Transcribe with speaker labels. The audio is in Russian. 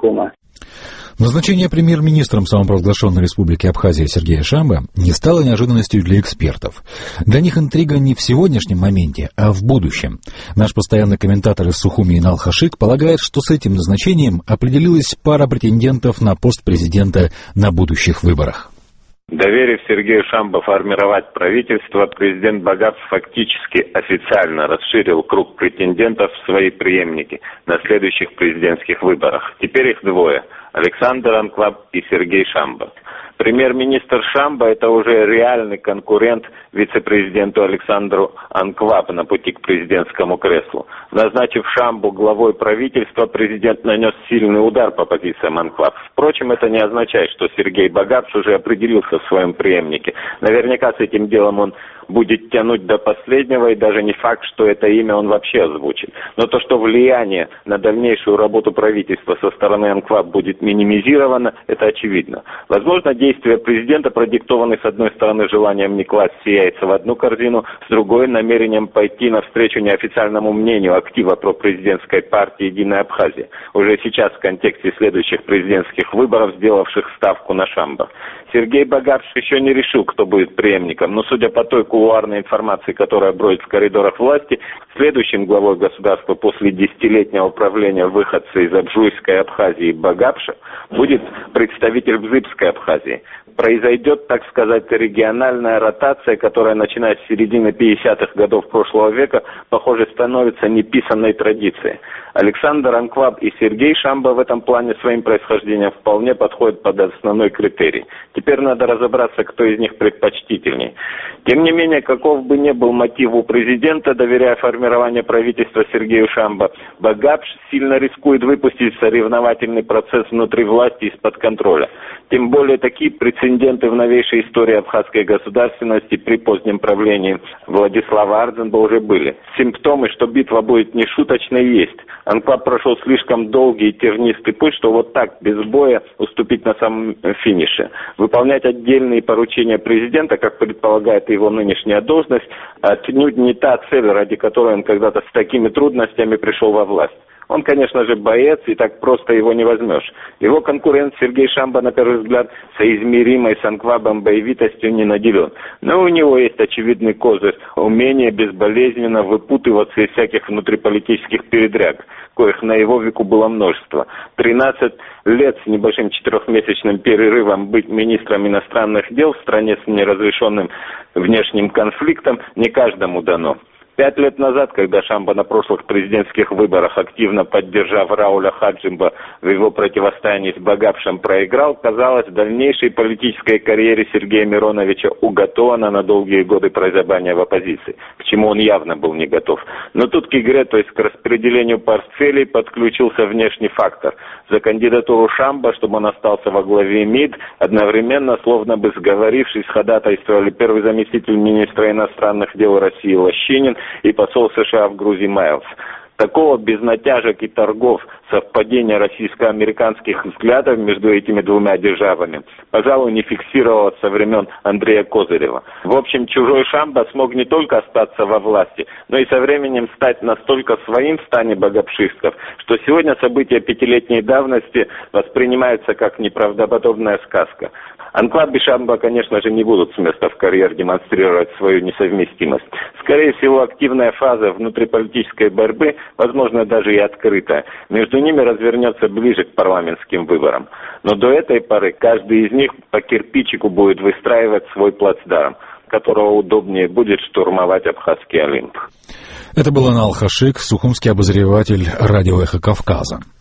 Speaker 1: знакома.
Speaker 2: Назначение премьер-министром самопровозглашенной республики Абхазия Сергея Шамбы не стало неожиданностью для экспертов. Для них интрига не в сегодняшнем моменте, а в будущем. Наш постоянный комментатор из Сухуми Инал Хашик полагает, что с этим назначением определилась пара претендентов на пост президента на будущих выборах.
Speaker 3: Доверив Сергею Шамбе формировать правительство, президент Багапш фактически официально расширил круг претендентов в свои преемники на следующих президентских выборах. Теперь их двое – Александр Анклап и Сергей Шамбе. Премьер-министр Шамбе – это уже реальный конкурент вице-президенту Александру Анклапу на пути к президентскому креслу. Назначив Шамбу главой правительства, президент нанес сильный удар по позициям Анклапа. Впрочем, это не означает, что Сергей Багапш уже определился в своем преемнике. Наверняка с этим делом он будет тянуть до последнего, и даже не факт, что это имя он вообще озвучит. Но то, что влияние на дальнейшую работу правительства со стороны Анклапа будет минимизировано, это очевидно. Возможно, действия президента продиктованы, с одной стороны, желанием не класть все яйца в одну корзину, с другой – намерением пойти навстречу неофициальному мнению актива пропрезидентской партии «Единая Абхазия», уже сейчас в контексте следующих президентских выборов, сделавших ставку на Шамбе. Сергей Багапш еще не решил, кто будет преемником, но судя по той кулуарной информации, которая бродит в коридорах власти, следующим главой государства после десятилетнего правления выходца из Абжуйской Абхазии Багапша будет представитель Бзыбской Абхазии. Произойдет, так сказать, региональная ротация, которая, начиная с середины 50-х годов прошлого века, похоже, становится неписанной традицией. Александр Анклап и Сергей Шамбе в этом плане своим происхождением вполне подходят под основной критерий. Теперь надо разобраться, кто из них предпочтительней. Тем не менее, каков бы ни был мотив у президента, доверяя формирование правительства Сергею Шамбе, Багапш сильно рискует выпустить соревновательный процесс внутри власти из-под контроля. Тем более такие прецеденты в новейшей истории абхазской государственности при позднем правлении Владислава Ардзенба уже были. Симптомы, что битва будет нешуточной, есть. Анклап прошел слишком долгий и тернистый путь, что вот так, без боя, уступить на самом финише. Выполнять отдельные поручения президента, как предполагает его нынешняя должность, отнюдь не та цель, ради которой он когда-то с такими трудностями пришел во власть. Он, конечно же, боец, и так просто его не возьмешь. Его конкурент Сергей Шамбе, на первый взгляд, соизмеримой с Анклапом боевитостью не наделен. Но у него есть очевидный козырь – умение безболезненно выпутываться из всяких внутриполитических передряг, коих на его веку было множество. 13 лет с небольшим 4-месячным перерывом быть министром иностранных дел в стране с неразрешенным внешним конфликтом не каждому дано. 5 лет назад, когда Шамбе на прошлых президентских выборах, активно поддержав Рауля Хаджимба в его противостоянии с Багапшем, проиграл, казалось, в дальнейшей политической карьере Сергея Мироновича уготовано на долгие годы прозябания в оппозиции, к чему он явно был не готов. Но тут к игре, то есть к распределению портфелей, подключился внешний фактор. За кандидатуру Шамбе, чтобы он остался во главе МИД, одновременно, словно бы сговорившись, ходатайствовали первый заместитель министра иностранных дел России Лощинин и посол США в Грузии Майлз. Такого без натяжек и торгов совпадения российско-американских взглядов между этими двумя державами, пожалуй, не фиксировалось со времен Андрея Козырева. В общем, чужой Шамбе смог не только остаться во власти, но и со временем стать настолько своим в стане багапшистов, что сегодня события 5-летней давности воспринимаются как неправдоподобная сказка. Анклап и Шамбе, конечно же, не будут с места в карьер демонстрировать свою несовместимость. Скорее всего, активная фаза внутриполитической борьбы, возможно, даже и открытая, между ними развернется ближе к парламентским выборам. Но до этой поры каждый из них по кирпичику будет выстраивать свой плацдарм, которого удобнее будет штурмовать Абхазский Олимп.
Speaker 2: Это был Инал Хашик, сухумский обозреватель радио «Эхо Кавказа».